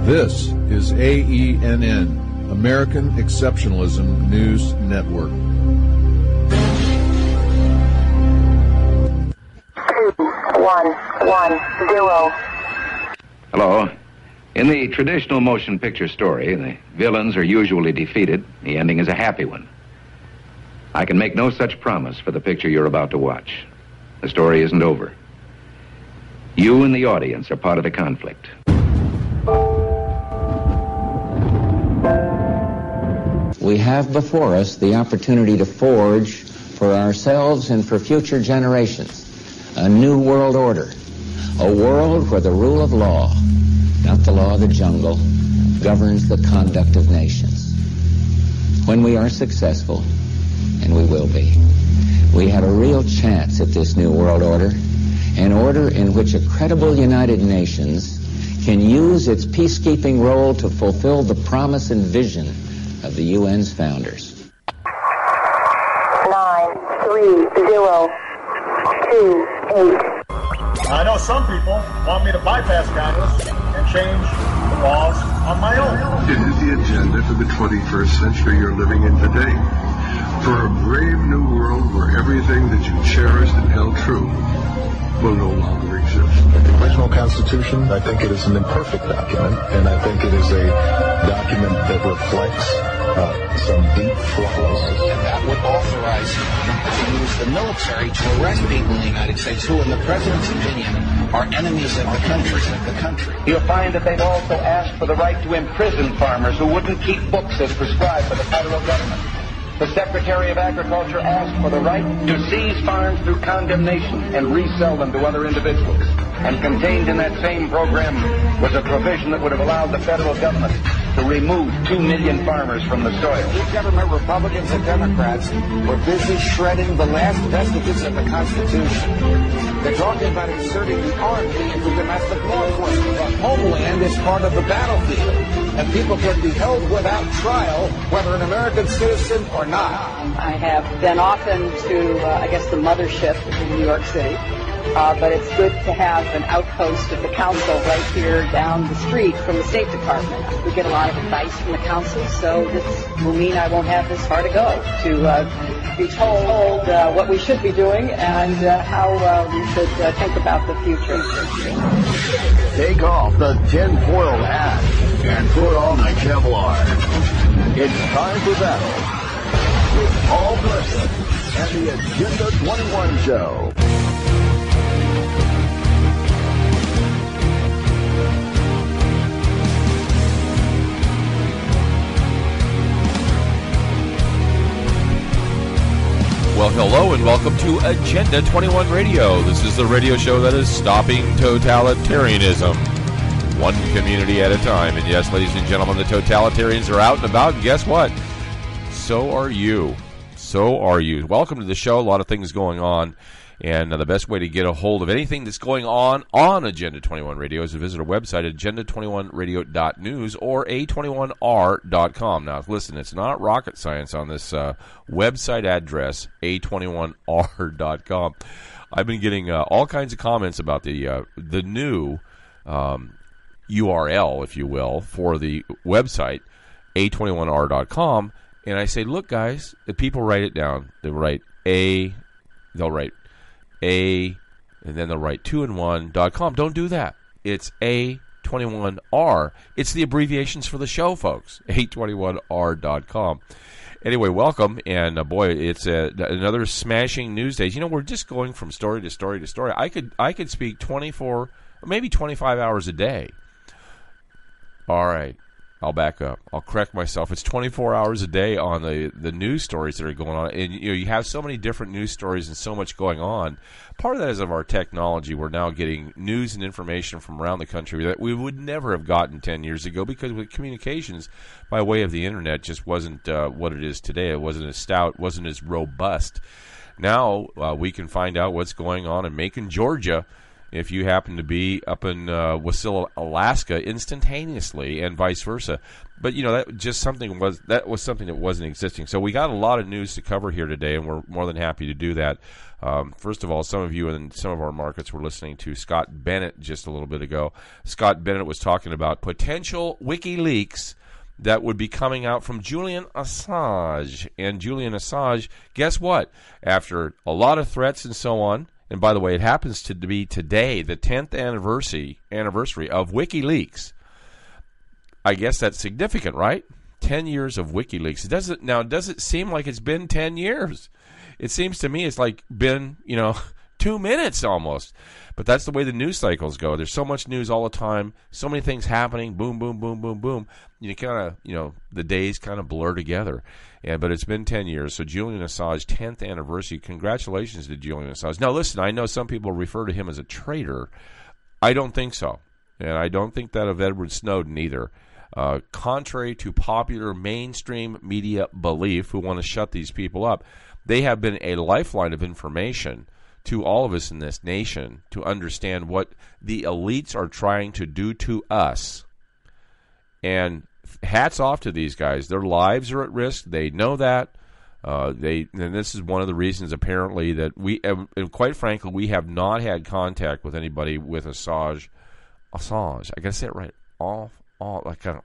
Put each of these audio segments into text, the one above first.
This is AENN, American Exceptionalism News Network. 2110. Hello. In the traditional motion picture story, the villains are usually defeated. The ending is a happy one. I can make no such promise for the picture you're about to watch. The story isn't over. You and the audience are part of the conflict. We have before us the opportunity to forge for ourselves and for future generations a new world order, a world where the rule of law, not the law of the jungle, governs the conduct of nations. When we are successful, and we will be, we have a real chance at this new world order, an order in which a credible United Nations can use its peacekeeping role to fulfill the promise and vision of the UN's founders. 93028. I know some people want me to bypass Congress and change the laws on my own. It is the agenda for the 21st century you're living in today. For a brave new world where everything that you cherished and held true will no longer exist. The original Constitution, I think it is an imperfect document, and I think it is a document that reflects some deep flaws. And that would authorize to use the military to arrest people in the United States who, in the President's opinion, are enemies of the country. You'll find that they've also asked for the right to imprison farmers who wouldn't keep books as prescribed by the federal government. The Secretary of Agriculture asked for the right to seize farms through condemnation and resell them to other individuals. And contained in that same program was a provision that would have allowed the federal government to remove 2 million farmers from the soil. Each government, Republicans and Democrats, were busy shredding the last vestiges of the Constitution. They're talking about inserting the Army into domestic law enforcement. The homeland is part of the battlefield, and people can be held without trial, whether an American citizen or not. I have been often to, the mothership in New York City. But it's good to have an outpost of the council right here down the street from the State Department. We get a lot of advice from the council, so this will mean I won't have this far to go to be told what we should be doing and how we should think about the future. Take off the tinfoil hat and put on the Kevlar. It's time for battle with Paul Blesson and the Agenda 21 Show. Well, hello and welcome to Agenda 21 Radio. This is the radio show that is stopping totalitarianism, one community at a time. And yes, ladies and gentlemen, the totalitarians are out and about, and guess what? So are you. So are you. Welcome to the show. A lot of things going on. And the best way to get a hold of anything that's going on Agenda 21 Radio is to visit our website at agenda21radio.news or a21r.com. Now, listen, it's not rocket science on this website address, a21r.com. I've been getting all kinds of comments about the new URL, if you will, for the website, a21r.com. And I say, look, guys, the people write it down. They'll write and then they'll write 2-in-1.com. Don't do that. It's A21R. It's the abbreviations for the show, folks. A21R.com. Anyway, welcome. And boy, it's another smashing news day. You know, we're just going from story to story to story. I could speak 24, maybe 25 hours a day. All right. I'll back up. I'll correct myself. It's 24 hours a day on the news stories that are going on. And you have so many different news stories and so much going on. Part of that is of our technology. We're now getting news and information from around the country that we would never have gotten 10 years ago because with communications by way of the internet just wasn't what it is today. It wasn't as stout, wasn't as robust. Now we can find out what's going on in Macon, Georgia, if you happen to be up in Wasilla, Alaska, instantaneously, and vice versa. But that was something that wasn't existing. So we got a lot of news to cover here today, and we're more than happy to do that. First of all, some of you in some of our markets were listening to Scott Bennett just a little bit ago. Scott Bennett was talking about potential WikiLeaks that would be coming out from Julian Assange. And Julian Assange, guess what? After a lot of threats and so on, and by the way, it happens to be today, the 10th anniversary of WikiLeaks. I guess that's significant, right? 10 years of WikiLeaks. Does it seem like it's been 10 years? It seems to me it's like been, 2 minutes almost. But that's the way the news cycles go. There's so much news all the time, so many things happening, boom, boom, boom, boom, boom. You kind of, the days kind of blur together. But it's been 10 years. So Julian Assange, 10th anniversary. Congratulations to Julian Assange. Now, listen, I know some people refer to him as a traitor. I don't think so. And I don't think that of Edward Snowden either. Contrary to popular mainstream media belief, who want to shut these people up, they have been a lifeline of information to all of us in this nation to understand what the elites are trying to do to us. And hats off to these guys. Their lives are at risk. They know that. And this is one of the reasons, apparently, that and quite frankly, we have not had contact with anybody with Assange. Assange. I got to say it right. It's kind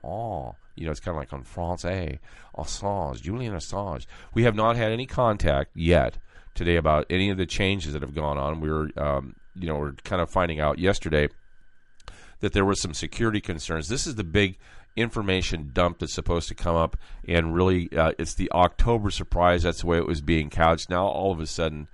of like on Francais. Assange. Julian Assange. We have not had any contact yet today about any of the changes that have gone on. We're kind of finding out yesterday that there were some security concerns. This is the big information dump that's supposed to come up, and really it's the October surprise. That's the way it was being couched. Now all of a sudden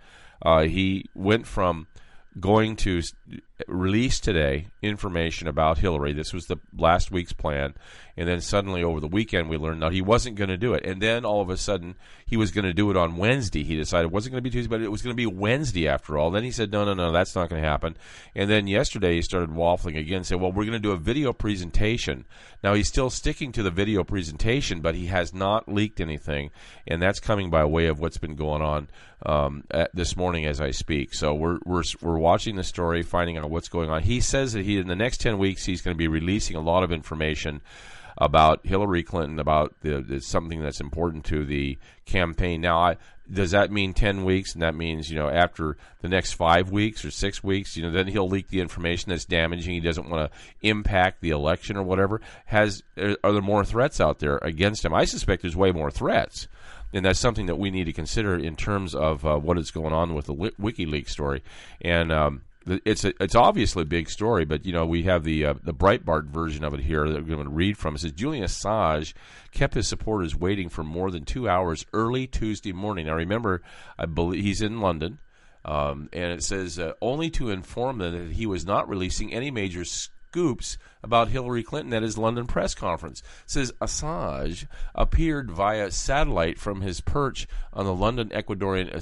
he went from going to release today information about Hillary. This was the last week's plan, and then suddenly over the weekend we learned that he wasn't going to do it, and then all of a sudden he was going to do it on Wednesday. He decided it wasn't going to be Tuesday, but it was going to be Wednesday after all. Then he said no, that's not going to happen. And then yesterday he started waffling again, said, well, we're going to do a video presentation. Now he's still sticking to the video presentation, but he has not leaked anything, and that's coming by way of what's been going on this morning as I speak. So we're watching the story, finding out what's going on. He says that in the next 10 weeks he's going to be releasing a lot of information about Hillary Clinton, about something that's important to the campaign. Now, does that mean 10 weeks? And that means, after the next 5 weeks or 6 weeks, then he'll leak the information that's damaging. He doesn't want to impact the election or whatever. Are there more threats out there against him? I suspect there's way more threats. And that's something that we need to consider in terms of what is going on with the WikiLeaks story. And it's obviously a big story, but we have the Breitbart version of it here that we're going to read from. It says Julian Assange kept his supporters waiting for more than 2 hours early Tuesday morning. Now remember, I believe he's in London, and it says only to inform them that he was not releasing any major scoops about Hillary Clinton at his London press conference. It says Assange appeared via satellite from his perch on the London Ecuadorian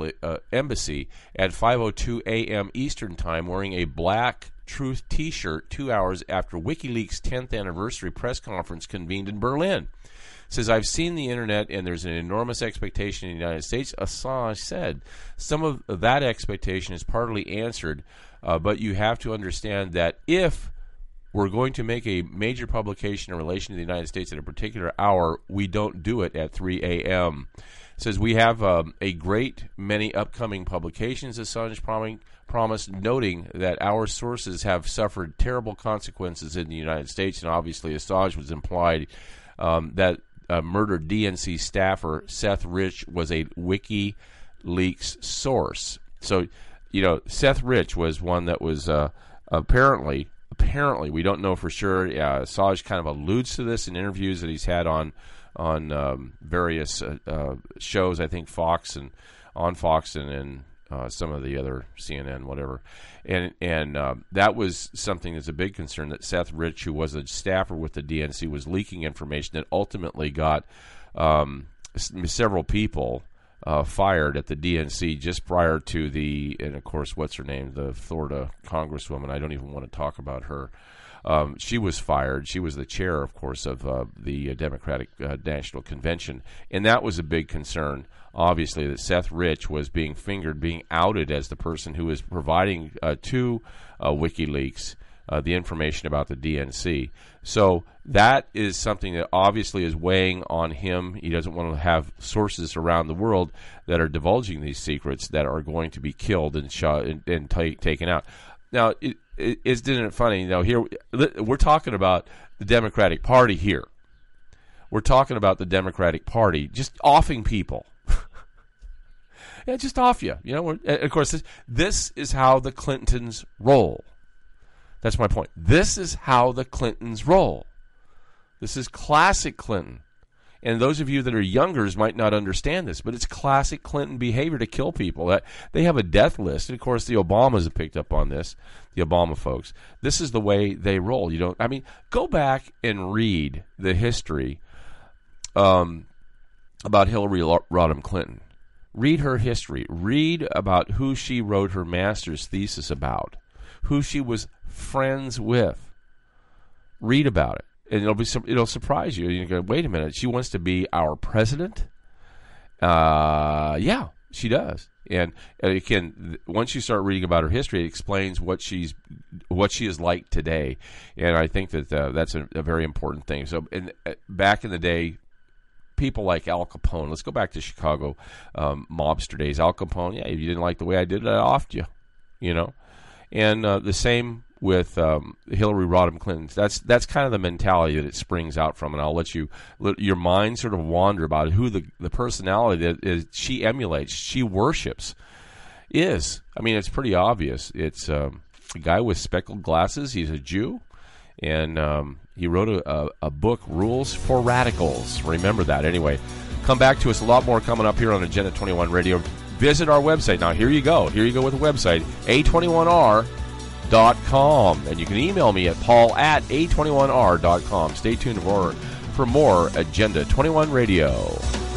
embassy at 5:02 a.m. Eastern Time, wearing a black Truth T-shirt 2 hours after WikiLeaks' 10th anniversary press conference convened in Berlin. It says, I've seen the internet and there's an enormous expectation in the United States, Assange said. Some of that expectation is partly answered, but you have to understand that if we're going to make a major publication in relation to the United States at a particular hour, we don't do it at 3 a.m. It says we have a great many upcoming publications, Assange promised, noting that our sources have suffered terrible consequences in the United States. And obviously Assange was implied that murdered DNC staffer Seth Rich was a WikiLeaks source. So, Seth Rich was one that was apparently, we don't know for sure. Assange kind of alludes to this in interviews that he's had on various shows. I think Fox and some of the other CNN, whatever, and that was something that's a big concern. That Seth Rich, who was a staffer with the DNC, was leaking information that ultimately got several people fired at the DNC just prior to and of course, what's her name, the Florida Congresswoman. I don't even want to talk about her. She was fired. She was the chair, of course, of the Democratic National Convention, and that was a big concern. Obviously, that Seth Rich was being fingered, being outed as the person who was providing to WikiLeaks the information about the DNC. So that is something that obviously is weighing on him. He doesn't want to have sources around the world that are divulging these secrets that are going to be killed and shot and taken out. Now, isn't it funny? Here we're talking about the Democratic Party here. We're talking about the Democratic Party just offing people. Yeah, just off you. Of course, this is how the Clintons roll. That's my point. This is how the Clintons roll. This is classic Clinton. And those of you that are youngers might not understand this, but it's classic Clinton behavior to kill people. They have a death list. And of course, the Obamas have picked up on this, the Obama folks. This is the way they roll. Go back and read the history about Hillary Rodham Clinton. Read her history. Read about who she wrote her master's thesis about, who she was friends with. Read about it. And it'll surprise you. You go, wait a minute, she wants to be our president? Yeah, she does. And again, once you start reading about her history, it explains what she is like today. And I think that that's a very important thing. So, back in the day, people like Al Capone. Let's go back to Chicago mobster days. Al Capone. Yeah, if you didn't like the way I did it, I offed you. And the same with Hillary Rodham Clinton. That's kind of the mentality that it springs out from, and I'll let your mind sort of wander about who the personality that she emulates, she worships, is. I mean, it's pretty obvious. It's a guy with speckled glasses. He's a Jew, and he wrote a book, Rules for Radicals. Remember that. Anyway, come back to us. A lot more coming up here on Agenda 21 Radio. Visit our website. Now, here you go. Here you go with the website, A21R.com. And you can email me at paul@a21r.com. Stay tuned for more Agenda 21 Radio.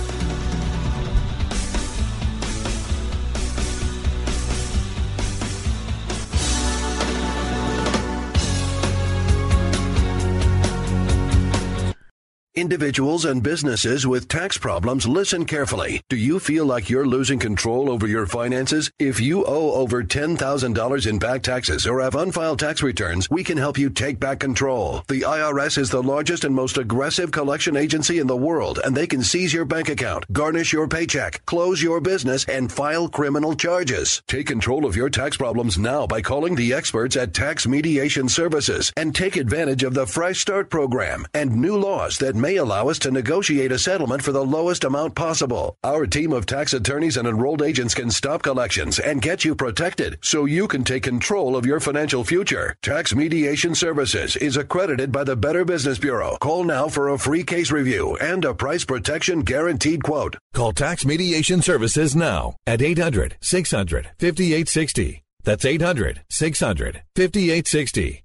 Individuals and businesses with tax problems, listen carefully. Do you feel like you're losing control over your finances? If you owe over $10,000 in back taxes or have unfiled tax returns, we can help you take back control. The IRS is the largest and most aggressive collection agency in the world, and they can seize your bank account, garnish your paycheck, close your business, and file criminal charges. Take control of your tax problems now by calling the experts at Tax Mediation Services and take advantage of the Fresh Start program and new laws that may allow us to negotiate a settlement for the lowest amount possible. Our team of tax attorneys and enrolled agents can stop collections and get you protected so you can take control of your financial future. Tax Mediation Services is accredited by the Better Business Bureau. Call now for a free case review and a price protection guaranteed quote. Call Tax Mediation Services now at 800-600-5860. That's 800-600-5860.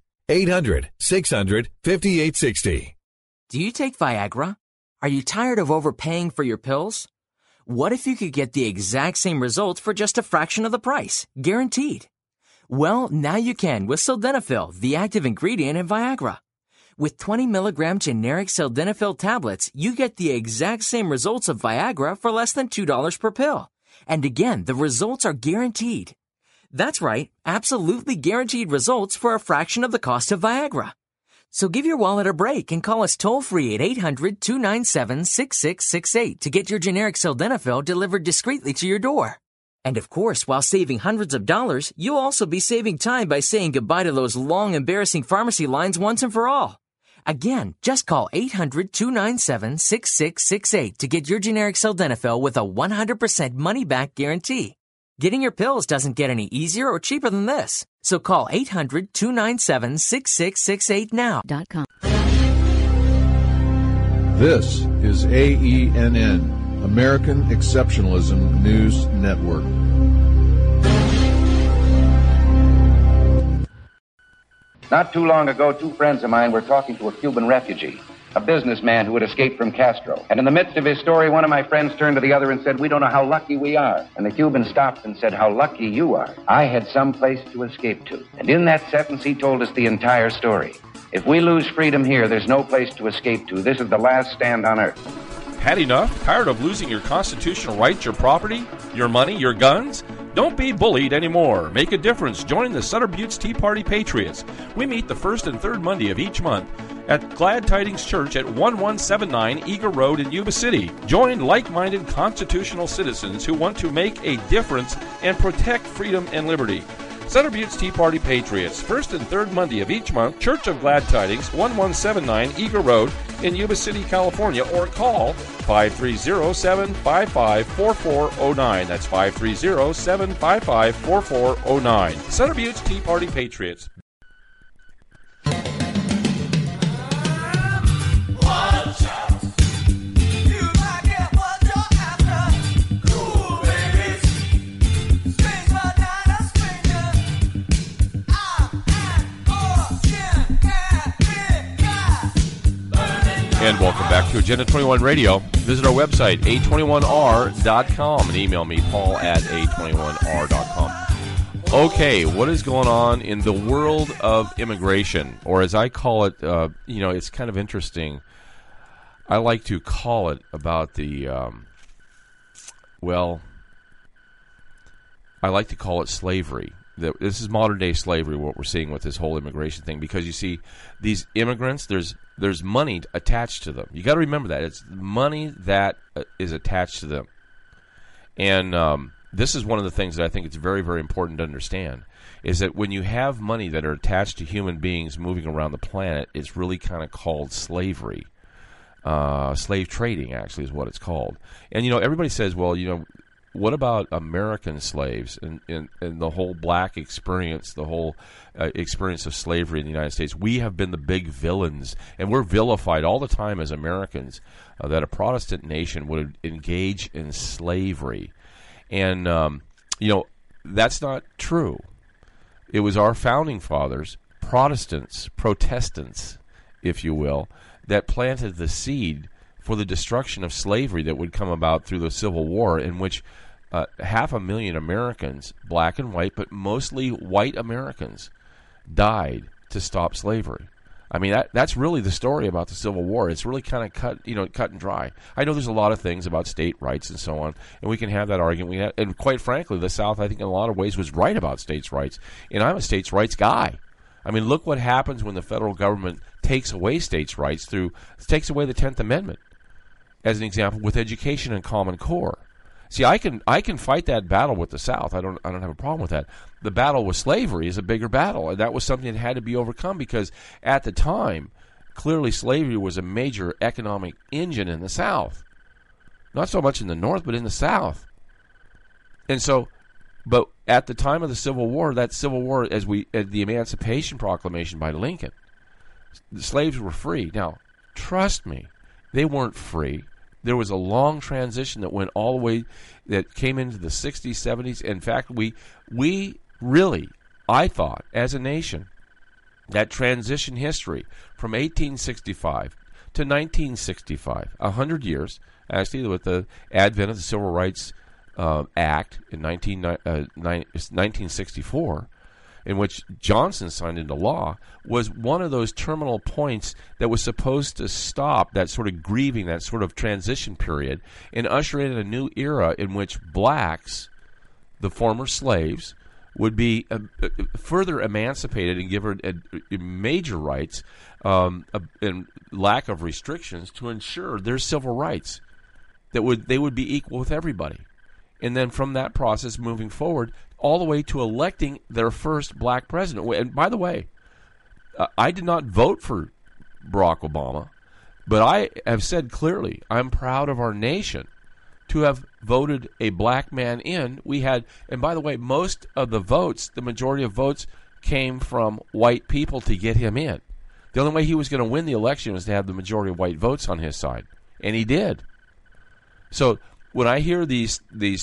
800-600-5860. Do you take Viagra? Are you tired of overpaying for your pills? What if you could get the exact same results for just a fraction of the price, guaranteed? Well, now you can with Sildenafil, the active ingredient in Viagra. With 20 milligram generic Sildenafil tablets, you get the exact same results of Viagra for less than $2 per pill. And again, the results are guaranteed. That's right, absolutely guaranteed results for a fraction of the cost of Viagra. So give your wallet a break and call us toll-free at 800-297-6668 to get your generic Sildenafil delivered discreetly to your door. And of course, while saving hundreds of dollars, you'll also be saving time by saying goodbye to those long, embarrassing pharmacy lines once and for all. Again, just call 800-297-6668 to get your generic Sildenafil with a 100% money-back guarantee. Getting your pills doesn't get any easier or cheaper than this. So call 800-297-6668 now. This is AENN, American Exceptionalism News Network. Not too long ago, two friends of mine were talking to a Cuban refugee. a businessman who had escaped from Castro. And in the midst of his story, one of my friends turned to the other and said, "We don't know how lucky we are." And the Cuban stopped and said, "How lucky you are. I had some place to escape to." And in that sentence, he told us the entire story. If we lose freedom here, there's no place to escape to. This is the last stand on earth. Had enough? Tired of losing your constitutional rights, your property, your money, your guns? Don't be bullied anymore. Make a difference. Join the Sutter Buttes Tea Party Patriots. We meet the first and third Monday of each month at Glad Tidings Church at 1179 Eager Road in Yuba City. Join like-minded constitutional citizens who want to make a difference and protect freedom and liberty. Sutter Buttes Tea Party Patriots, first and third Monday of each month, Church of Glad Tidings, 1179 Eager Road in Yuba City, California, or call 530-755-4409. That's 530-755-4409. Sutter Buttes Tea Party Patriots. And welcome back to Agenda 21 Radio. Visit our website, a21r.com, and email me, paul at a21r.com. Okay, what is going on in the world of immigration? Or as I call it, it's kind of interesting. I like to call it about the, I like to call it slavery. This is modern-day slavery, what we're seeing with this whole immigration thing, because you see, these immigrants, there's money attached to them. You got to remember that. It's money that is attached to them. And this is one of the things that I think it's very, very important to understand, is that when you have money that are attached to human beings moving around the planet, it's really kind of called slavery. Slave trading, actually, is what it's called. And, everybody says, well, what about American slaves and the whole black experience, the whole experience of slavery in the United States? We have been the big villains, and we're vilified all the time as Americans that a Protestant nation would engage in slavery. And, that's not true. It was our founding fathers, Protestants, if you will, that planted the seed for the destruction of slavery that would come about through the Civil War, in which 500,000 Americans, black and white, but mostly white Americans, died to stop slavery. I mean, that's really the story about the Civil War. It's really kind of cut and dry. I know there's a lot of things about state rights and so on, and we can have that argument. And quite frankly, the South, I think, in a lot of ways, was right about states' rights. And I'm a states' rights guy. I mean, look what happens when the federal government takes away states' rights takes away the 10th Amendment. As an example, with education and Common Core. See, I can fight that battle with the South. I don't have a problem with that. The battle with slavery is a bigger battle, and that was something that had to be overcome because at the time, clearly slavery was a major economic engine in the South. Not so much in the North, but in the South. And so, but at the time of the Civil War, that Civil War, as the Emancipation Proclamation by Lincoln, the slaves were free. Now, trust me, they weren't free. There was a long transition that went all the way, that came into the 60s, 70s. In fact, we really, I thought, as a nation, that transition history from 1865 to 1965, 100 years, actually, with the advent of the Civil Rights Act in 1964, in which Johnson signed into law, was one of those terminal points that was supposed to stop that sort of grieving, that sort of transition period, and usher in a new era in which blacks, the former slaves, would be further emancipated and given major rights and lack of restrictions to ensure their civil rights, that they would be equal with everybody. And then from that process moving forward, all the way to electing their first black president. And by the way, I did not vote for Barack Obama, but I have said clearly I'm proud of our nation to have voted a black man in. We had, and by the way, most of the votes, the majority of votes, came from white people to get him in. The only way he was going to win the election was to have the majority of white votes on his side, and he did. So when I hear this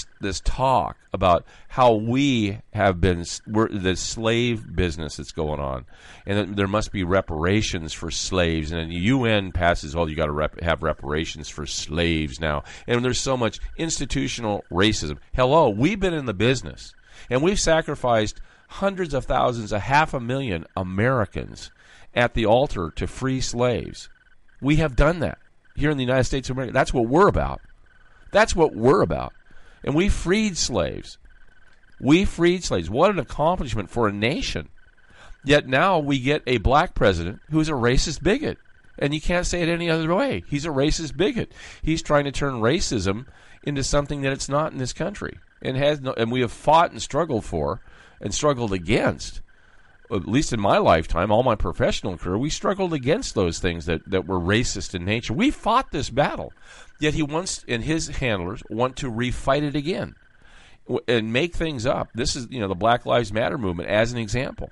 talk about how we have been the slave business that's going on, and that there must be reparations for slaves, and then the UN passes, you got to have reparations for slaves now, and there's so much institutional racism. Hello, we've been in the business, and we've sacrificed hundreds of thousands, 500,000 Americans at the altar to free slaves. We have done that here in the United States of America. That's what we're about. That's what we're about. And we freed slaves. We freed slaves. What an accomplishment for a nation. Yet now we get a black president who's a racist bigot. And you can't say it any other way. He's a racist bigot. He's trying to turn racism into something that it's not in this country. And we have fought and struggled for and struggled against, at least in my lifetime, all my professional career, we struggled against those things that were racist in nature. We fought this battle. Yet he wants, and his handlers want to refight it again and make things up. This is, the Black Lives Matter movement as an example.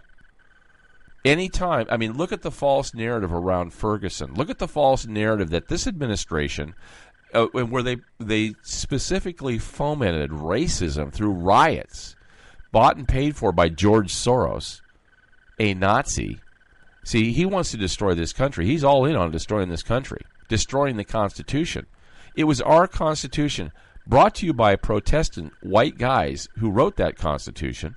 Anytime, look at the false narrative around Ferguson. Look at the false narrative that this administration, where they specifically fomented racism through riots, bought and paid for by George Soros, a Nazi. See, he wants to destroy this country. He's all in on destroying this country, destroying the Constitution. It was our Constitution, brought to you by Protestant white guys who wrote that Constitution,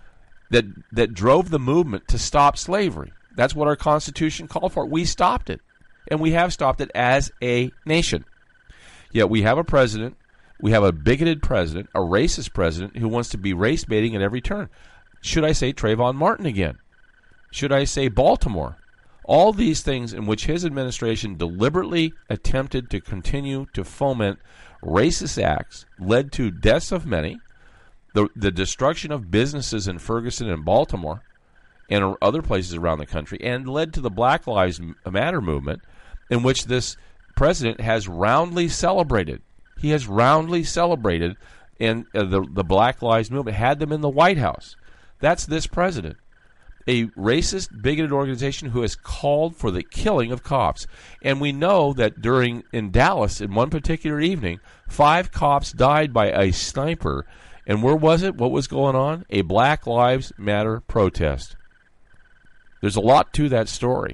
that drove the movement to stop slavery. That's what our Constitution called for. We stopped it, and we have stopped it as a nation. Yet we have a president, we have a bigoted president, a racist president who wants to be race baiting at every turn. Should I say Trayvon Martin again? Should I say Baltimore? All these things in which his administration deliberately attempted to continue to foment racist acts led to deaths of many, the destruction of businesses in Ferguson and Baltimore and other places around the country, and led to the Black Lives Matter movement, in which this president has roundly celebrated. He has roundly celebrated, and the Black Lives movement had them in the White House. That's this president. A racist, bigoted organization who has called for the killing of cops. And we know that in Dallas, in one particular evening, 5 cops died by a sniper. And where was it? What was going on? A Black Lives Matter protest. There's a lot to that story.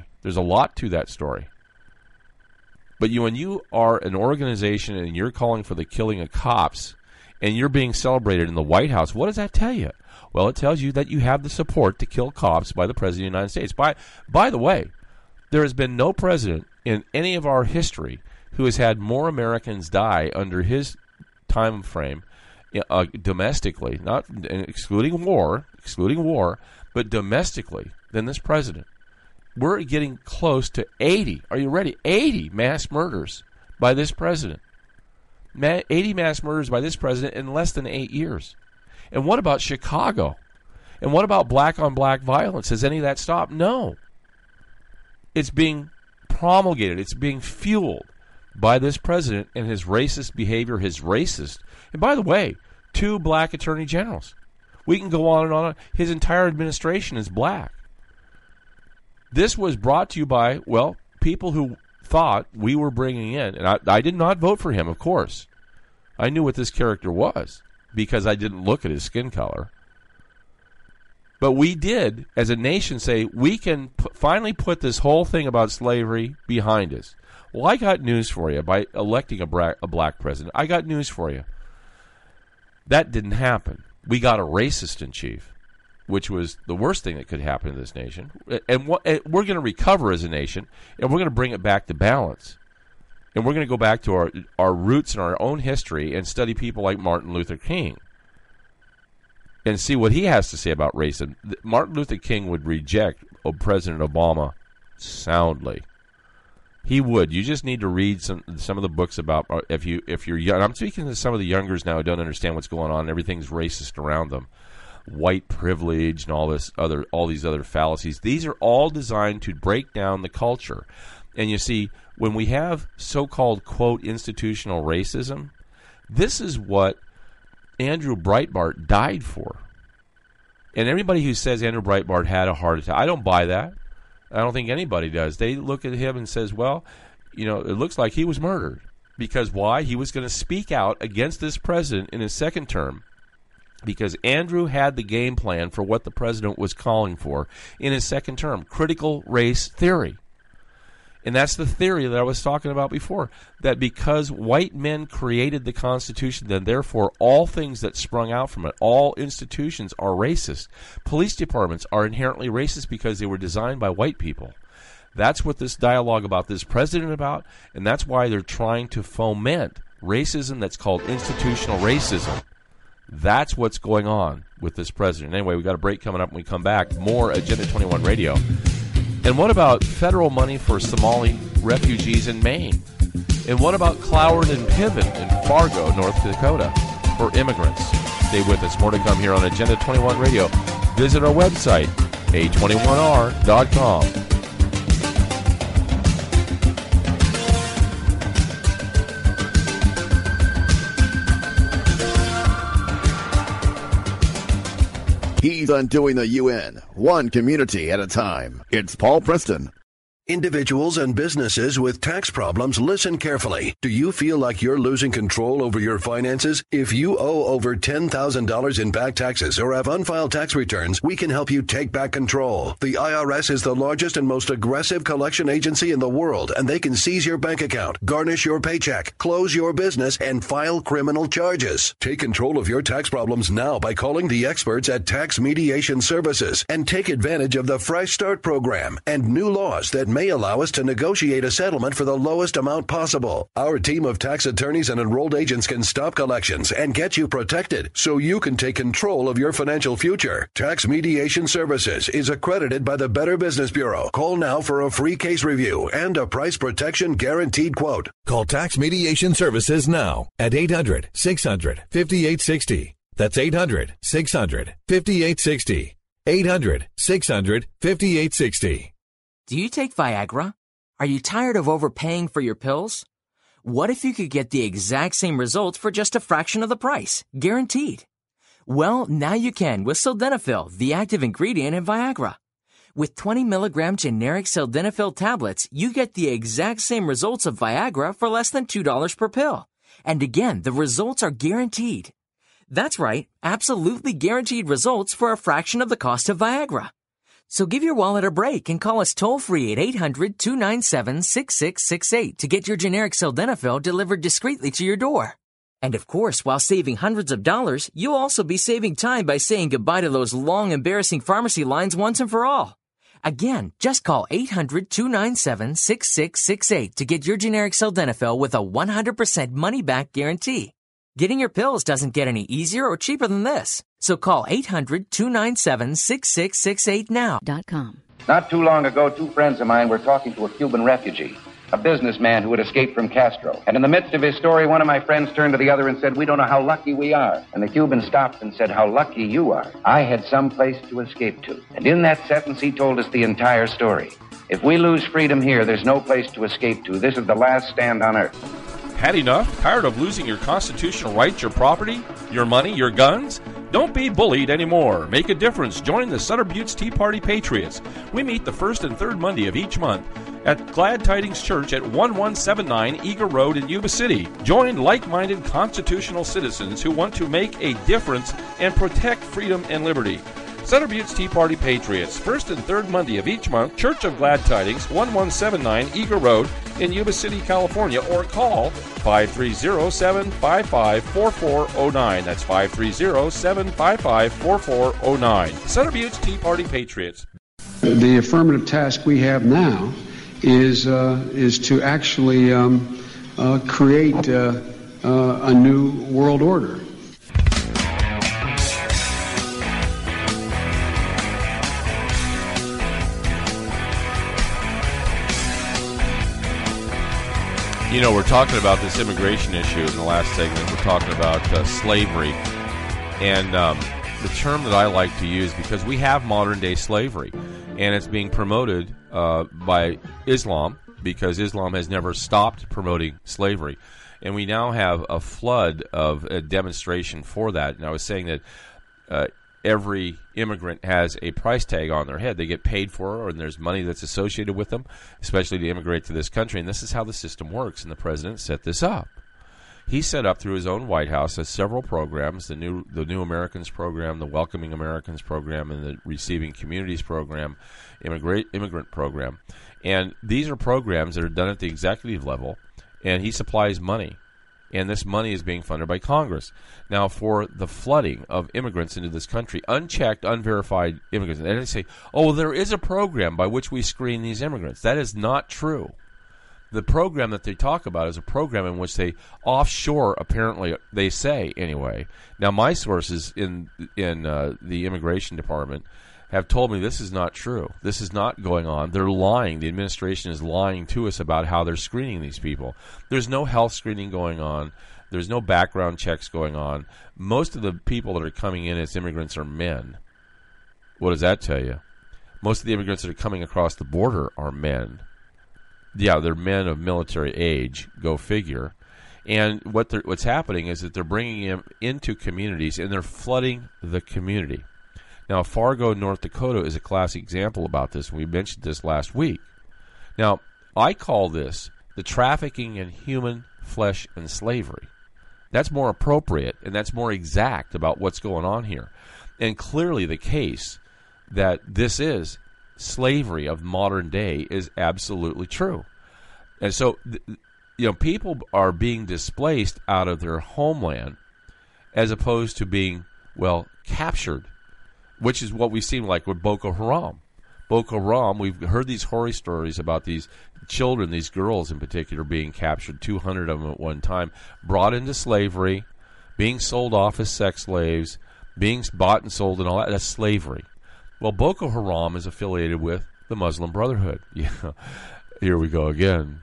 But when you are an organization and you're calling for the killing of cops, and you're being celebrated in the White House, what does that tell you? Well, it tells you that you have the support to kill cops by the President of the United States. By the way, there has been no president in any of our history who has had more Americans die under his time frame domestically, not excluding war, but domestically than this president. We're getting close to 80. Are you ready? 80 mass murders by this president. 80 mass murders by this president in less than 8 years. And what about Chicago? And what about black-on-black violence? Has any of that stopped? No. It's being promulgated. It's being fueled by this president and his racist behavior, And by the way, 2 black attorney generals. We can go on and on. His entire administration is black. This was brought to you by, people who thought we were bringing in, and I did not vote for him, of course. I knew what this character was because I didn't look at his skin color. But we did, as a nation, say we can finally put this whole thing about slavery behind us. Well, I got news for you. By electing a black president, I got news for you. That didn't happen. We got a racist in chief, which was the worst thing that could happen to this nation. And we're going to recover as a nation, and we're going to bring it back to balance. And we're going to go back to our roots and our own history and study people like Martin Luther King and see what he has to say about racism. Martin Luther King would reject President Obama soundly. He would. You just need to read some of the books about if you're young. I'm speaking to some of the youngers now who don't understand what's going on. Everything's racist around them. White privilege and all these other fallacies. These are all designed to break down the culture. And you see, when we have so-called, quote, institutional racism, this is what Andrew Breitbart died for. And everybody who says Andrew Breitbart had a heart attack, I don't buy that. I don't think anybody does. They look at him and says, well, it looks like he was murdered. Because why? He was going to speak out against this president in his second term, because Andrew had the game plan for what the president was calling for in his second term, critical race theory. And that's the theory that I was talking about before, that because white men created the Constitution, then therefore all things that sprung out from it, all institutions are racist. Police departments are inherently racist because they were designed by white people. That's what this dialogue about this president about, and that's why they're trying to foment racism that's called institutional racism. That's what's going on with this president. Anyway, we've got a break coming up when we come back. More Agenda 21 Radio. And what about federal money for Somali refugees in Maine? And what about Cloward and Piven in Fargo, North Dakota, for immigrants? Stay with us. More to come here on Agenda 21 Radio. Visit our website, a21r.com. He's undoing the UN, one community at a time. It's Paul Preston. Individuals and businesses with tax problems, listen carefully. Do you feel like you're losing control over your finances? If you owe over $10,000 in back taxes or have unfiled tax returns, we can help you take back control. The IRS is the largest and most aggressive collection agency in the world, and they can seize your bank account, garnish your paycheck, close your business, and file criminal charges. Take control of your tax problems now by calling the experts at Tax Mediation Services and take advantage of the Fresh Start program and new laws that may allow us to negotiate a settlement for the lowest amount possible. Our team of tax attorneys and enrolled agents can stop collections and get you protected so you can take control of your financial future. Tax Mediation Services is accredited by the Better Business Bureau. Call now for a free case review and a price protection guaranteed quote. Call Tax Mediation Services now at 800-600-5860. That's 800-600-5860. 800-600-5860. Do you take Viagra? Are you tired of overpaying for your pills? What if you could get the exact same results for just a fraction of the price, guaranteed? Well, now you can with Sildenafil, the active ingredient in Viagra. With 20 milligram generic Sildenafil tablets, you get the exact same results of Viagra for less than $2 per pill. And again, the results are guaranteed. That's right, absolutely guaranteed results for a fraction of the cost of Viagra. So give your wallet a break and call us toll-free at 800-297-6668 to get your generic Sildenafil delivered discreetly to your door. And of course, while saving hundreds of dollars, you'll also be saving time by saying goodbye to those long, embarrassing pharmacy lines once and for all. Again, just call 800-297-6668 to get your generic Sildenafil with a 100% money-back guarantee. Getting your pills doesn't get any easier or cheaper than this. So call 800-297-6668 now. Not too long ago, two friends of mine were talking to a Cuban refugee, a businessman who had escaped from Castro. And in the midst of his story, one of my friends turned to the other and said, "We don't know how lucky we are." And the Cuban stopped and said, "How lucky you are. I had some place to escape to." And in that sentence, he told us the entire story. If we lose freedom here, there's no place to escape to. This is the last stand on earth. Had enough? Tired of losing your constitutional rights, your property, your money, your guns? Don't be bullied anymore. Make a difference. Join the Sutter Buttes Tea Party Patriots. We meet the first and third Monday of each month at Glad Tidings Church at 1179 Eager Road in Yuba City. Join like-minded constitutional citizens who want to make a difference and protect freedom and liberty. Sutter Buttes Tea Party Patriots, first and third Monday of each month, Church of Glad Tidings, 1179 Eager Road in Yuba City, California, or call 530-755-4409. That's 530-755-4409. Sutter Buttes Tea Party Patriots. The affirmative task we have now is to actually create a new world order. You know, we're talking about this immigration issue in the last segment. We're talking about slavery. And the term that I like to use, because we have modern-day slavery, and it's being promoted by Islam, because Islam has never stopped promoting slavery. And we now have a flood of a demonstration for that. And I was saying that every immigrant has a price tag on their head. They get paid for it, and there's money that's associated with them, especially to immigrate to this country. And this is how the system works, and the president set this up. He set up through his own White House several programs, the New Americans program, the Welcoming Americans program, and the Receiving Communities program, immigrant program. And these are programs that are done at the executive level, and he supplies money. And this money is being funded by Congress. Now, for the flooding of immigrants into this country, unchecked, unverified immigrants, and they say, oh, well, there is a program by which we screen these immigrants. That is not true. The program that they talk about is a program in which they offshore, apparently, they say, anyway. Now, my sources in the immigration department have told me this is not true. This is not going on. They're lying. The administration is lying to us about how they're screening these people. There's no health screening going on. There's no background checks going on. Most of the people that are coming in as immigrants are men. What does that tell you? Most of the immigrants that are coming across the border are men. Yeah, they're men of military age. Go figure. And what's happening is that they're bringing them into communities, and they're flooding the community. Now, Fargo, North Dakota is a classic example about this. We mentioned this last week. Now, I call this the trafficking in human flesh and slavery. That's more appropriate, and that's more exact about what's going on here. And clearly the case that this is slavery of modern day is absolutely true. And so, people are being displaced out of their homeland as opposed to being, captured, which is what we've seen like with Boko Haram. Boko Haram, we've heard these horror stories about these children, these girls in particular, being captured, 200 of them at one time, brought into slavery, being sold off as sex slaves, being bought and sold and all that. That's slavery. Well, Boko Haram is affiliated with the Muslim Brotherhood. Yeah, here we go again.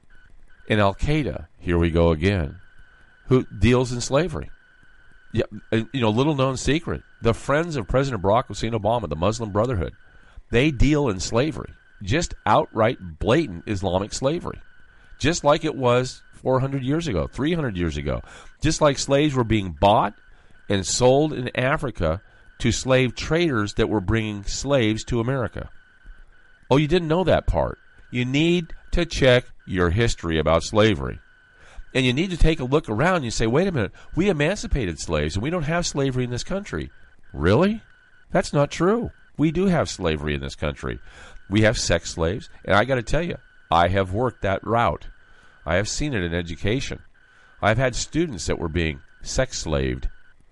And Al-Qaeda, here we go again, who deals in slavery. Yeah, little known secret. The friends of President Barack Hussein Obama, the Muslim Brotherhood, they deal in slavery. Just outright blatant Islamic slavery. Just like it was 400 years ago, 300 years ago. Just like slaves were being bought and sold in Africa to slave traders that were bringing slaves to America. Oh, you didn't know that part. You need to check your history about slavery. And you need to take a look around and you say, wait a minute, we emancipated slaves and we don't have slavery in this country. Really? That's not true. We do have slavery in this country. We have sex slaves, and I got to tell you, I have worked that route. I have seen it in education. I've had students that were being sex slaved.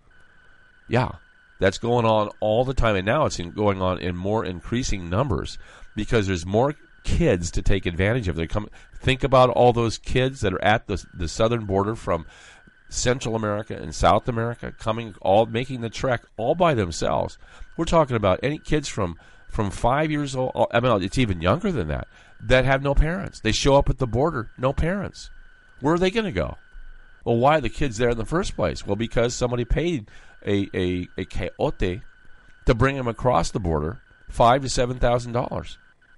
Yeah, that's going on all the time, and now it's going on in more increasing numbers because there's more kids to take advantage of. Think about all those kids that are at the southern border from Central America and South America, making the trek all by themselves. We're talking about any kids from 5 years old. I mean, it's even younger than that have no parents. They show up at the border, no parents. Where are they going to go? Well, why are the kids there in the first place? Well, because somebody paid a coyote to bring them across the border, $5,000 to $7,000.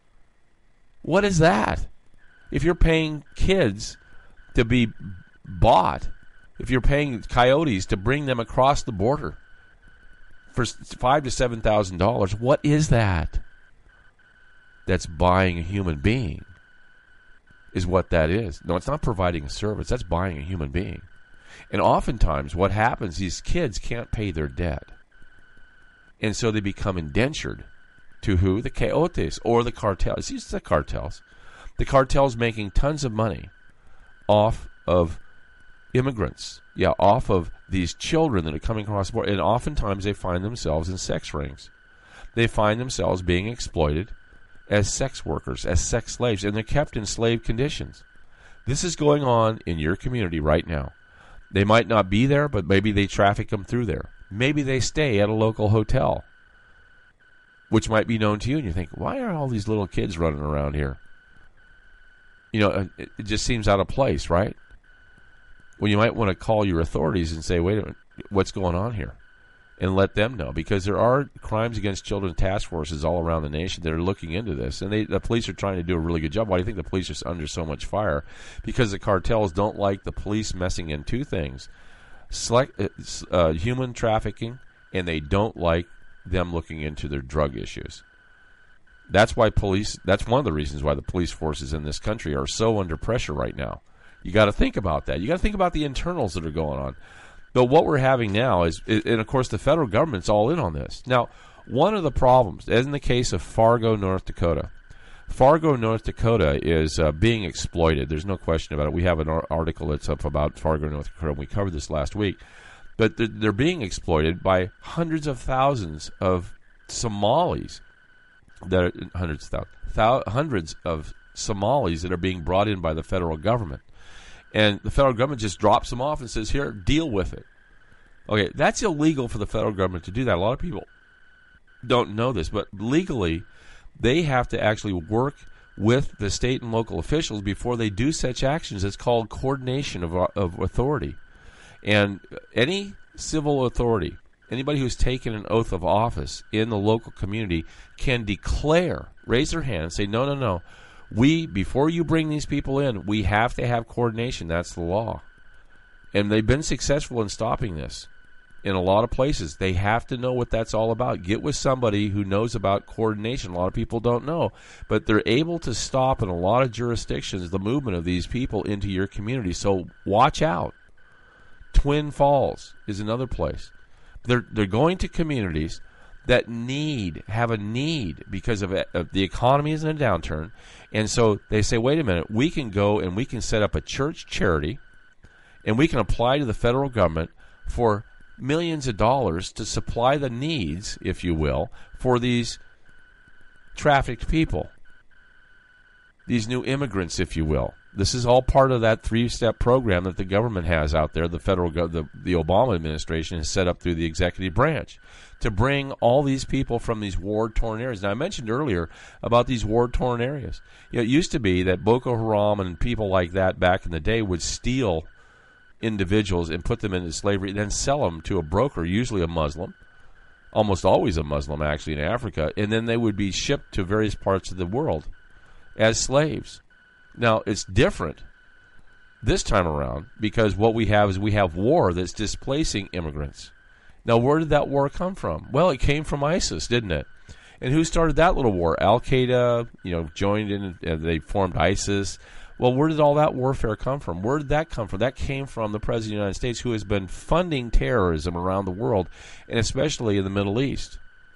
What is that? If you're paying kids to be bought, if you're paying coyotes to bring them across the border for $5,000 to $7,000, what is that? That's buying a human being, is what that is. No, it's not providing a service. That's buying a human being. And oftentimes what happens, these kids can't pay their debt. And so they become indentured to who? The coyotes or the cartels. It's the cartels. The cartels making tons of money off of immigrants. Yeah, off of these children that are coming across the border. And oftentimes they find themselves in sex rings. They find themselves being exploited as sex workers, as sex slaves, and they're kept in slave conditions. This is going on in your community right now. They might not be there, but maybe they traffic them through there. Maybe they stay at a local hotel, which might be known to you, and you think, why are all these little kids running around here? It just seems out of place, right? Well, you might want to call your authorities and say, wait a minute, what's going on here? And let them know, because there are crimes against children task forces all around the nation that are looking into this, and the police are trying to do a really good job. Why do you think the police are under so much fire? Because the cartels don't like the police messing in two things: human trafficking and they don't like them looking into their drug issues. That's why that's one of the reasons why the police forces in this country are so under pressure right now. You got to think about that. You got to think about the internals that are going on. But what we're having now is, and of course the federal government's all in on this. Now, one of the problems, as in the case of Fargo, North Dakota, is being exploited. There's no question about it. We have an article that's up about Fargo, North Dakota, and we covered this last week. But they're being exploited by hundreds of thousands of Somalis. Hundreds of Somalis that are being brought in by the federal government. And the federal government just drops them off and says, here, deal with it. Okay, that's illegal for the federal government to do that. A lot of people don't know this, but legally, they have to actually work with the state and local officials before they do such actions. It's called coordination of authority. And any civil authority, anybody who's taken an oath of office in the local community can declare, raise their hand and say, no. Before you bring these people in, we have to have coordination. That's the law. And they've been successful in stopping this. In a lot of places, they have to know what that's all about. Get with somebody who knows about coordination. A lot of people don't know. But they're able to stop in a lot of jurisdictions the movement of these people into your community. So watch out. Twin Falls is another place. They're going to communities that have a need because of the economy is in a downturn. And so they say, wait a minute, we can go and we can set up a church charity and we can apply to the federal government for millions of dollars to supply the needs, if you will, for these trafficked people, these new immigrants, if you will. This is all part of that 3-step program that the government has out there. The Obama administration has set up through the executive branch to bring all these people from these war-torn areas. Now, I mentioned earlier about these war-torn areas. It used to be that Boko Haram and people like that back in the day would steal individuals and put them into slavery and then sell them to a broker, usually a Muslim, almost always a Muslim actually in Africa, and then they would be shipped to various parts of the world as slaves. Now, it's different this time around because what we have is we have war that's displacing immigrants. Now, where did that war come from? Well, it came from ISIS, didn't it? And who started that little war? Al-Qaeda, joined in, they formed ISIS. Well, where did all that warfare come from? Where did that come from? That came from the President of the United States, who has been funding terrorism around the world, and especially in the Middle East.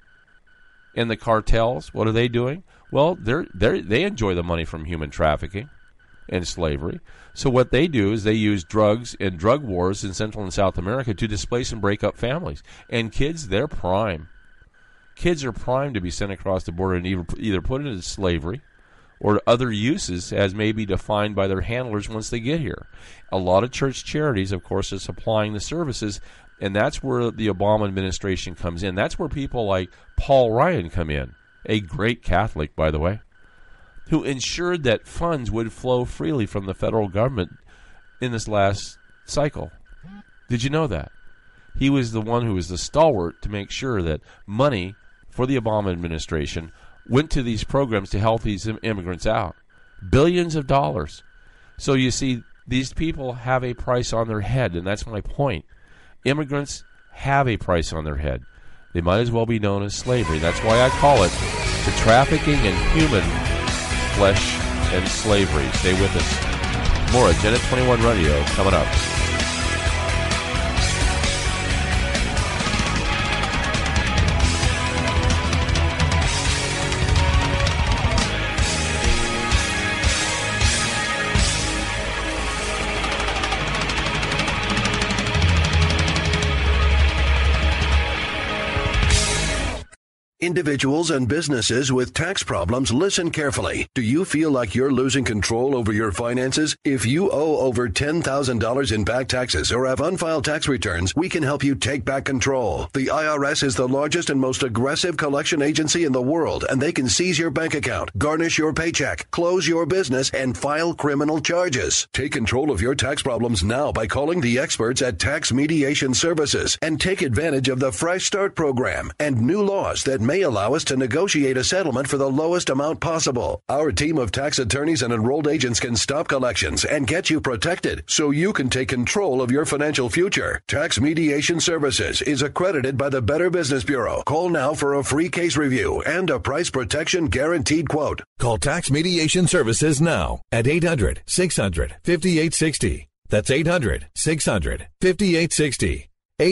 And the cartels, what are they doing? Well, they enjoy the money from human trafficking and slavery. So what they do is they use drugs and drug wars in Central and South America to displace and break up families. And kids, they're prime. Kids are prime to be sent across the border and either put into slavery or other uses as may be defined by their handlers once they get here. A lot of church charities, of course, are supplying the services, and that's where the Obama administration comes in. That's where people like Paul Ryan come in, a great Catholic, by the way, who ensured that funds would flow freely from the federal government in this last cycle. Did you know that? He was the one who was the stalwart to make sure that money for the Obama administration went to these programs to help these immigrants out. Billions of dollars. So you see, these people have a price on their head, and that's my point. Immigrants have a price on their head. They might as well be known as slavery. That's why I call it the trafficking in human flesh and slavery. Stay with us. More Agenda 21 Radio coming up. Individuals and businesses with tax problems, listen carefully. Do you feel like you're losing control over your finances? If you owe over $10,000 in back taxes or have unfiled tax returns, we can help you take back control. The IRS is the largest and most aggressive collection agency in the world, and they can seize your bank account, garnish your paycheck, close your business, and file criminal charges. Take control of your tax problems now by calling the experts at Tax Mediation Services and take advantage of the Fresh Start program and new laws that make may allow us to negotiate a settlement for the lowest amount possible. Our team of tax attorneys and enrolled agents can stop collections and get you protected so you can take control of your financial future. Tax Mediation Services is accredited by the Better Business Bureau. Call now for a free case review and a price protection guaranteed quote. Call Tax Mediation Services now at 800-600-5860. That's 800-600-5860.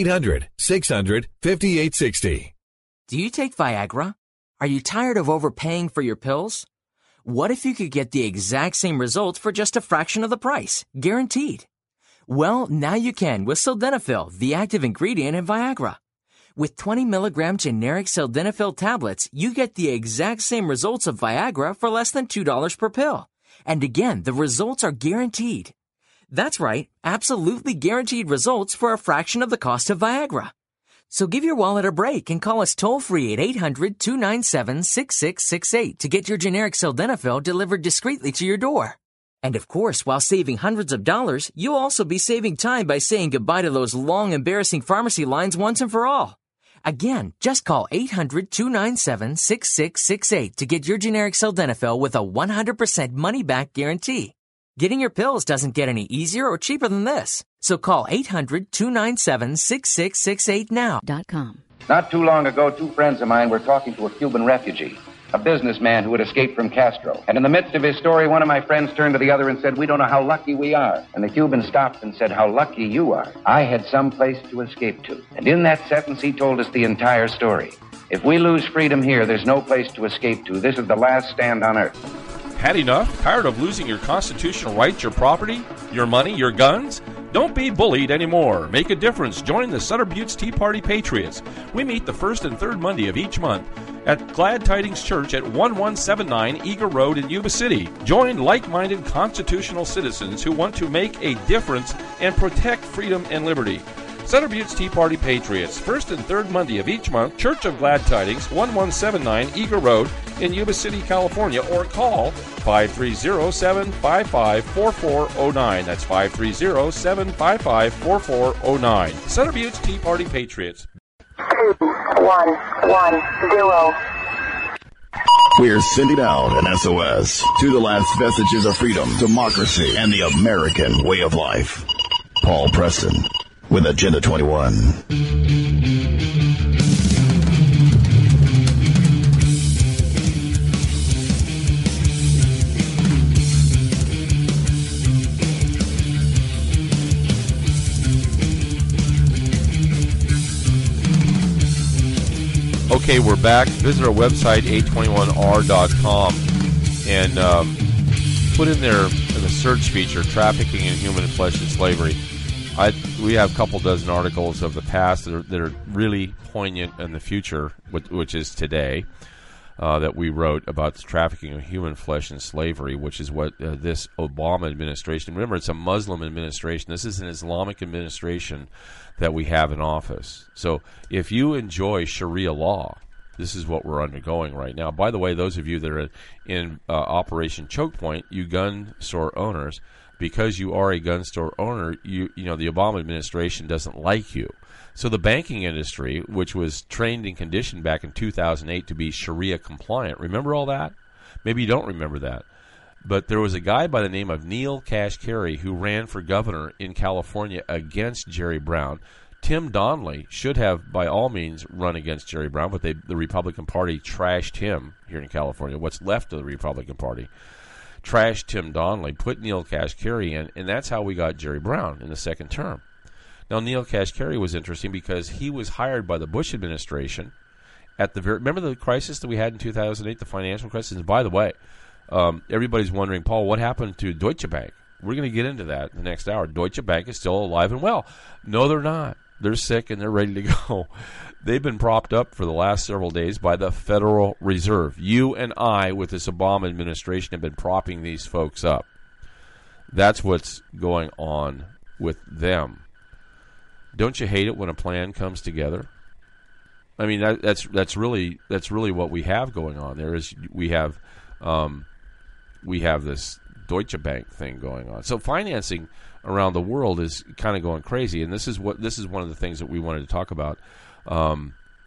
800-600-5860. Do you take Viagra? Are you tired of overpaying for your pills? What if you could get the exact same results for just a fraction of the price, guaranteed? Well, now you can with Sildenafil, the active ingredient in Viagra. With 20 milligram generic Sildenafil tablets, you get the exact same results of Viagra for less than $2 per pill. And again, the results are guaranteed. That's right, absolutely guaranteed results for a fraction of the cost of Viagra. So give your wallet a break and call us toll-free at 800-297-6668 to get your generic Sildenafil delivered discreetly to your door. And of course, while saving hundreds of dollars, you'll also be saving time by saying goodbye to those long, embarrassing pharmacy lines once and for all. Again, just call 800-297-6668 to get your generic Sildenafil with a 100% money-back guarantee. Getting your pills doesn't get any easier or cheaper than this. So call 800-297-6668 now. Not too long ago, two friends of mine were talking to a Cuban refugee, a businessman who had escaped from Castro. And in the midst of his story, one of my friends turned to the other and said, "We don't know how lucky we are." And the Cuban stopped and said, "How lucky you are. I had some place to escape to." And in that sentence, he told us the entire story. If we lose freedom here, there's no place to escape to. This is the last stand on earth. Had enough? Tired of losing your constitutional rights, your property, your money, your guns? Don't be bullied anymore. Make a difference. Join the Sutter Buttes Tea Party Patriots. We meet the first and third Monday of each month at Glad Tidings Church at 1179 Eager Road in Yuba City. Join like-minded constitutional citizens who want to make a difference and protect freedom and liberty. Sutter Buttes Tea Party Patriots, first and third Monday of each month, Church of Glad Tidings, 1179 Eager Road in Yuba City, California, or call 530-755-4409. That's 530-755-4409. Sutter Buttes Tea Party Patriots. 2110. We're sending out an SOS to the last vestiges of freedom, democracy, and the American way of life. Paul Preston with Agenda 21. Okay, we're back. Visit our website, a21r.com, and put in there in the search feature, trafficking in human flesh and slavery. We have a couple dozen articles of the past that are really poignant in the future, which is today, that we wrote about the trafficking of human flesh and slavery, which is what this Obama administration, remember, it's a Muslim administration. This is an Islamic administration that we have in office. So if you enjoy Sharia law, this is what we're undergoing right now. By the way, those of you that are in Operation Choke Point, you gun store owners, because you are a gun store owner, you know the Obama administration doesn't like you. So the banking industry, which was trained and conditioned back in 2008 to be Sharia compliant, remember all that? Maybe you don't remember that. But there was a guy by the name of Neil Kashkari who ran for governor in California against Jerry Brown. Tim Donnelly should have, by all means, run against Jerry Brown, but the Republican Party trashed him here in California, what's left of the Republican Party. Trashed Tim Donnelly, put Neil Kashkari in, and that's how we got Jerry Brown in the second term. Now, Neil Kashkari was interesting because he was hired by the Bush administration at the remember the crisis that we had in 2008, the financial crisis? And by the way, everybody's wondering, Paul, what happened to Deutsche Bank? We're going to get into that in the next hour. Deutsche Bank is still alive and well. No, they're not. They're sick and they're ready to go. They've been propped up for the last several days by the Federal Reserve. You and I, with this Obama administration, have been propping these folks up. That's what's going on with them. Don't you hate it when a plan comes together? I mean, that's really what we have going on. We have this Deutsche Bank thing going on. So financing around the world is kind of going crazy, and this is one of the things that we wanted to talk about.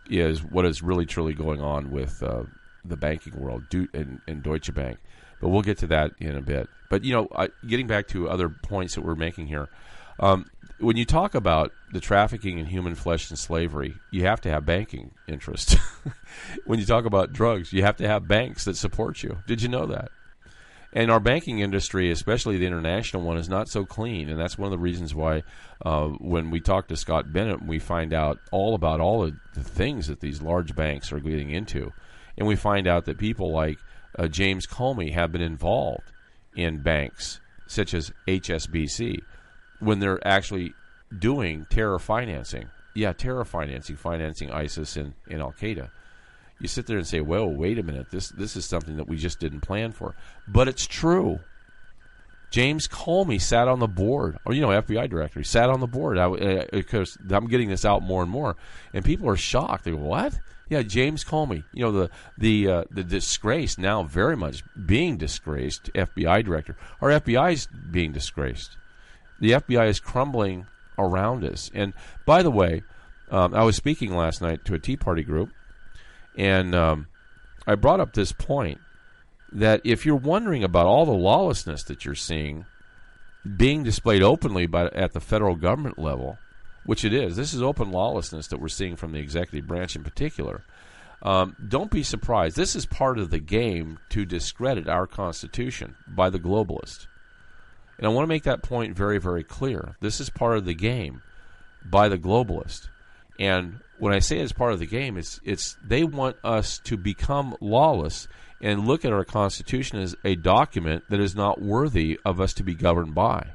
is what is really truly going on with the banking world and Deutsche Bank. But we'll get to that in a bit. But, getting back to other points that we're making here, when you talk about the trafficking in human flesh and slavery, you have to have banking interest. When you talk about drugs, you have to have banks that support you. Did you know that? And our banking industry, especially the international one, is not so clean. And that's one of the reasons why when we talk to Scott Bennett, we find out all about all of the things that these large banks are getting into. And we find out that people like James Comey have been involved in banks such as HSBC when they're actually doing terror financing. Yeah, terror financing ISIS and Al-Qaeda. You sit there and say, well, wait a minute, this is something that we just didn't plan for. But it's true. James Comey sat on the board, or, FBI director, he sat on the board. Because I'm getting this out more and more, and people are shocked. They go, what? Yeah, James Comey, the disgrace, now very much being disgraced FBI director. Our FBI is being disgraced. The FBI is crumbling around us. And by the way, I was speaking last night to a Tea Party group, and I brought up this point that if you're wondering about all the lawlessness that you're seeing being displayed openly at the federal government level, which it is, this is open lawlessness that we're seeing from the executive branch in particular, don't be surprised. This is part of the game to discredit our Constitution by the globalists. And I want to make that point very, very clear. This is part of the game by the globalists. And when I say it's part of the game, it's they want us to become lawless and look at our Constitution as a document that is not worthy of us to be governed by.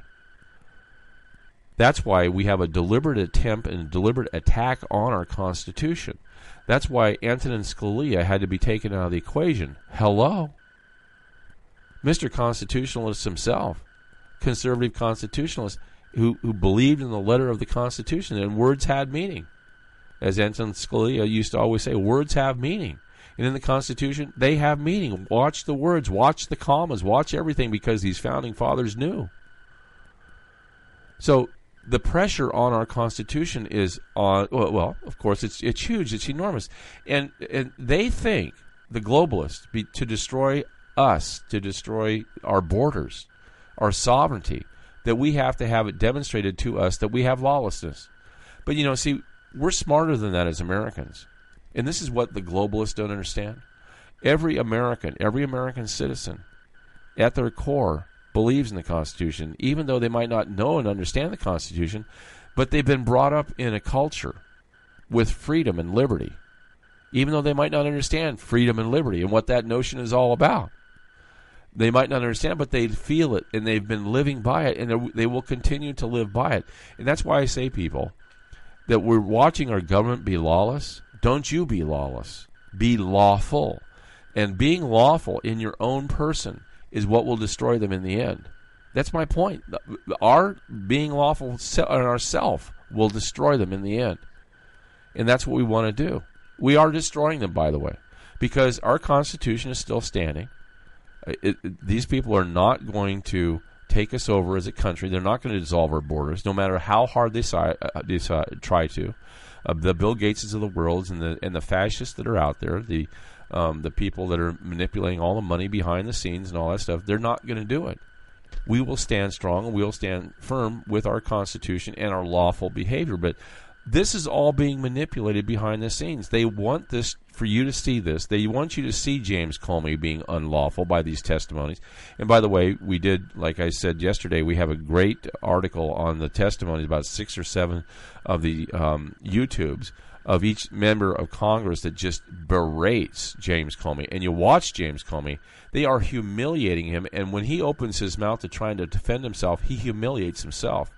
That's why we have a deliberate attempt and a deliberate attack on our Constitution. That's why Antonin Scalia had to be taken out of the equation. Hello? Mr. Constitutionalist himself, conservative constitutionalist, who believed in the letter of the Constitution, and words had meaning. As Antonin Scalia used to always say, words have meaning. And in the Constitution, they have meaning. Watch the words, watch the commas, watch everything, because these founding fathers knew. So the pressure on our Constitution is on, well, of course, it's huge, it's enormous. And they think, the globalists, to destroy us, to destroy our borders, our sovereignty, that we have to have it demonstrated to us that we have lawlessness. But, see, we're smarter than that as Americans. And this is what the globalists don't understand. Every American citizen, at their core, believes in the Constitution, even though they might not know and understand the Constitution, but they've been brought up in a culture with freedom and liberty, even though they might not understand freedom and liberty and what that notion is all about. They might not understand, but they feel it, and they've been living by it, and they will continue to live by it. And that's why I say, people, that we're watching our government be lawless. Don't you be lawless. Be lawful. And being lawful in your own person is what will destroy them in the end. That's my point. Our being lawful in ourself will destroy them in the end. And that's what we want to do. We are destroying them, by the way, because our Constitution is still standing. These people are not going to take us over as a country. They're not going to dissolve our borders, no matter how hard they try to. The Bill Gateses of the world and the fascists that are out there, the people that are manipulating all the money behind the scenes and all that stuff, they're not going to do it. We will stand strong and we will stand firm with our Constitution and our lawful behavior. But this is all being manipulated behind the scenes. They want this for you to see this. They want you to see James Comey being unlawful by these testimonies. And by the way, we did, like I said yesterday, we have a great article on the testimonies, about 6 or 7 of the YouTubes of each member of Congress that just berates James Comey. And you watch James Comey, they are humiliating him. And when he opens his mouth to try to defend himself, he humiliates himself.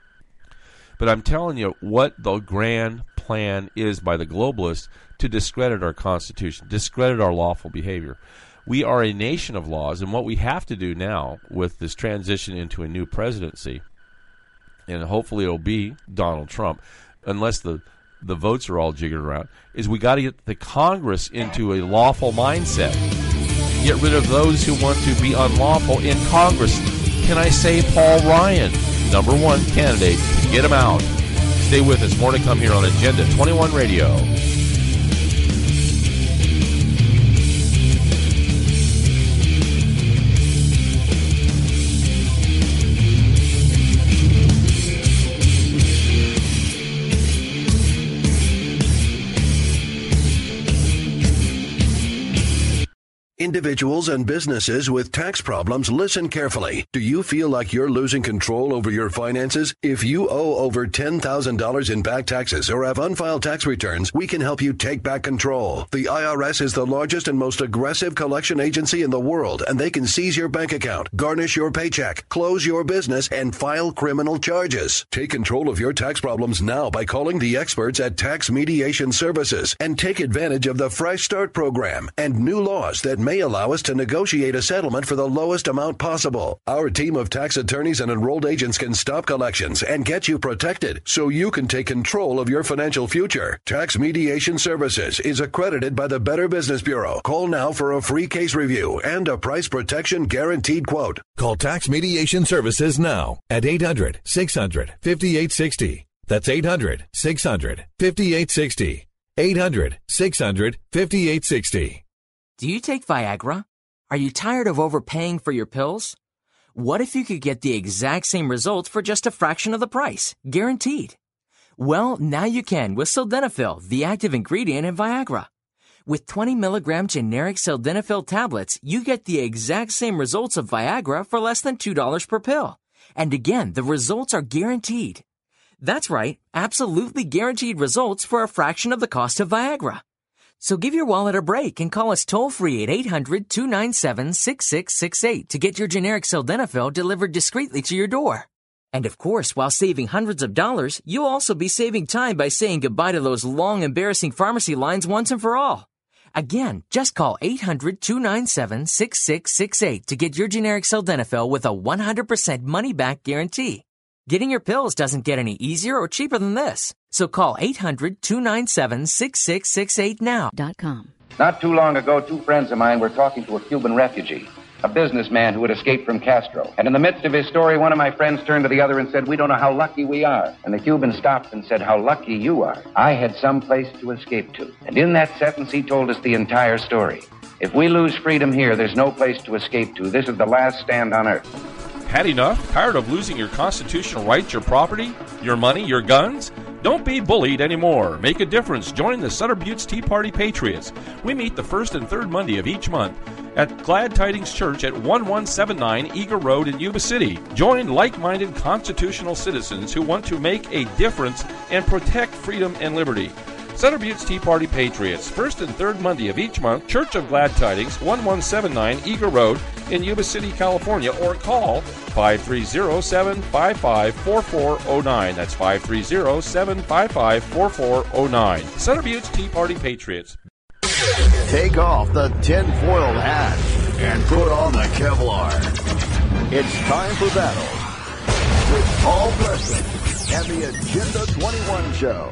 But I'm telling you what the grand plan is by the globalists to discredit our Constitution, discredit our lawful behavior. We are a nation of laws, and what we have to do now with this transition into a new presidency, and hopefully it'll be Donald Trump, unless the votes are all jiggered around, is we got to get the Congress into a lawful mindset. Get rid of those who want to be unlawful in Congress. Can I say Paul Ryan? #1 candidate. Get him out. Stay with us. More to come here on Agenda 21 Radio. Individuals and businesses with tax problems, listen carefully. Do you feel like you're losing control over your finances? If you owe over $10,000 in back taxes or have unfiled tax returns, we can help you take back control. The IRS is the largest and most aggressive collection agency in the world, and they can seize your bank account, garnish your paycheck, close your business, and file criminal charges. Take control of your tax problems now by calling the experts at Tax Mediation Services and take advantage of the Fresh Start program and new laws that may allow us to negotiate a settlement for the lowest amount possible. Our team of tax attorneys and enrolled agents can stop collections and get you protected so you can take control of your financial future. Tax Mediation Services is accredited by the Better Business Bureau. Call now for a free case review and a price protection guaranteed quote. Call Tax Mediation Services now at 800-600-5860. That's 800-600-5860. 800-600-5860. Do you take Viagra? Are you tired of overpaying for your pills? What if you could get the exact same results for just a fraction of the price, guaranteed? Well, now you can with Sildenafil, the active ingredient in Viagra. With 20 milligram generic Sildenafil tablets, you get the exact same results of Viagra for less than $2 per pill. And again, the results are guaranteed. That's right, absolutely guaranteed results for a fraction of the cost of Viagra. So give your wallet a break and call us toll-free at 800-297-6668 to get your generic Sildenafil delivered discreetly to your door. And of course, while saving hundreds of dollars, you'll also be saving time by saying goodbye to those long, embarrassing pharmacy lines once and for all. Again, just call 800-297-6668 to get your generic Sildenafil with a 100% money-back guarantee. Getting your pills doesn't get any easier or cheaper than this. So call 800-297-6668 now. Not too long ago, two friends of mine were talking to a Cuban refugee, a businessman who had escaped from Castro. And in the midst of his story, one of my friends turned to the other and said, "We don't know how lucky we are." And the Cuban stopped and said, "How lucky you are. I had some place to escape to." And in that sentence, he told us the entire story. If we lose freedom here, there's no place to escape to. This is the last stand on earth. Had enough? Tired of losing your constitutional rights, your property, your money, your guns? Don't be bullied anymore. Make a difference. Join the Sutter Buttes Tea Party Patriots. We meet the first and third Monday of each month at Glad Tidings Church at 1179 Eager Road in Yuba City. Join like-minded constitutional citizens who want to make a difference and protect freedom and liberty. Sutter Buttes Tea Party Patriots, first and third Monday of each month, Church of Glad Tidings, 1179 Eager Road in Yuba City, California, or call 530-755-4409. That's 530-755-4409. Sutter Buttes Tea Party Patriots. Take off the tinfoil hat and put on the Kevlar. It's time for battle with Paul Preston and the Agenda 21 Show.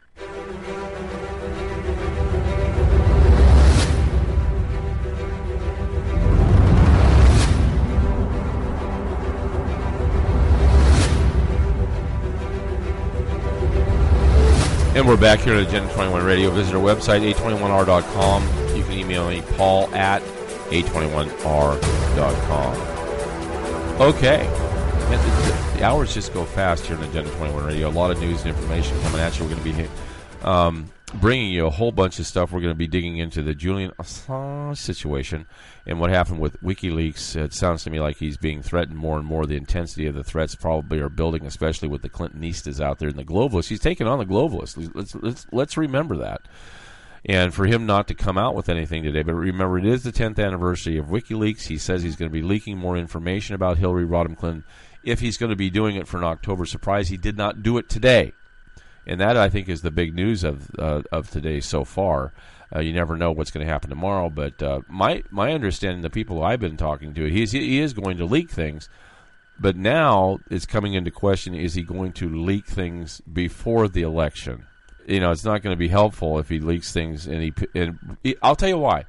And we're back here at Agenda 21 Radio. Visit our website, a21r.com. You can email me, Paul at a21r.com. Okay. And the hours just go fast here on Agenda 21 Radio. A lot of news and information coming at you. We're going to be bringing you a whole bunch of stuff. We're going to be digging into the Julian Assange situation and what happened with WikiLeaks. It sounds to me like he's being threatened more and more. The intensity of the threats probably are building, especially with the Clintonistas out there and the globalists. He's taking on the globalists. Let's remember that. And for him not to come out with anything today, but remember, it is the 10th anniversary of WikiLeaks. He says he's going to be leaking more information about Hillary Rodham Clinton. If he's going to be doing it for an October surprise, he did not do it today. And that, I think, is the big news of today so far. You never know what's going to happen tomorrow. But my understanding, the people I've been talking to, he is going to leak things. But now it's coming into question, is he going to leak things before the election? You know, it's not going to be helpful if he leaks things. And I'll tell you why.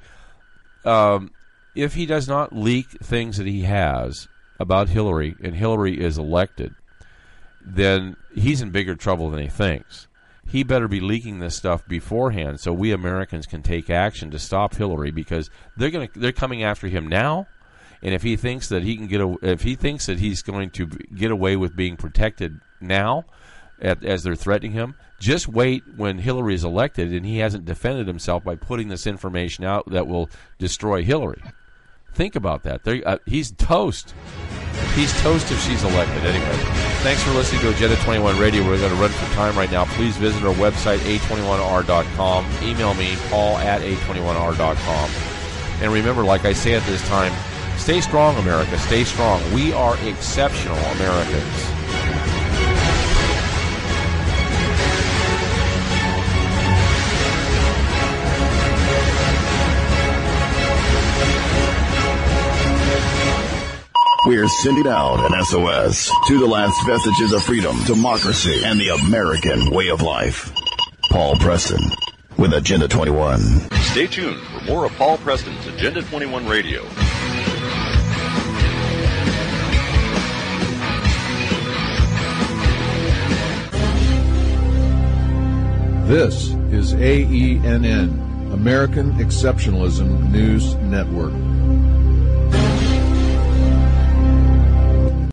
If he does not leak things that he has about Hillary, and Hillary is elected, then he's in bigger trouble than he thinks. He better be leaking this stuff beforehand so we Americans can take action to stop Hillary, because they're coming after him now. And if he thinks that he's going to get away with being protected now, as they're threatening him, just wait when Hillary is elected and he hasn't defended himself by putting this information out that will destroy Hillary. Think about that. He's toast. He's toast if she's elected. Anyway, thanks for listening to Agenda 21 Radio. We're going to run for time right now. Please visit our website, a21r.com. Email me, paul@a21r.com. And remember, like I say at this time, stay strong, America. Stay strong. We are exceptional Americans. We're sending out an SOS to the last vestiges of freedom, democracy, and the American way of life. Paul Preston with Agenda 21. Stay tuned for more of Paul Preston's Agenda 21 Radio. This is AENN, American Exceptionalism News Network.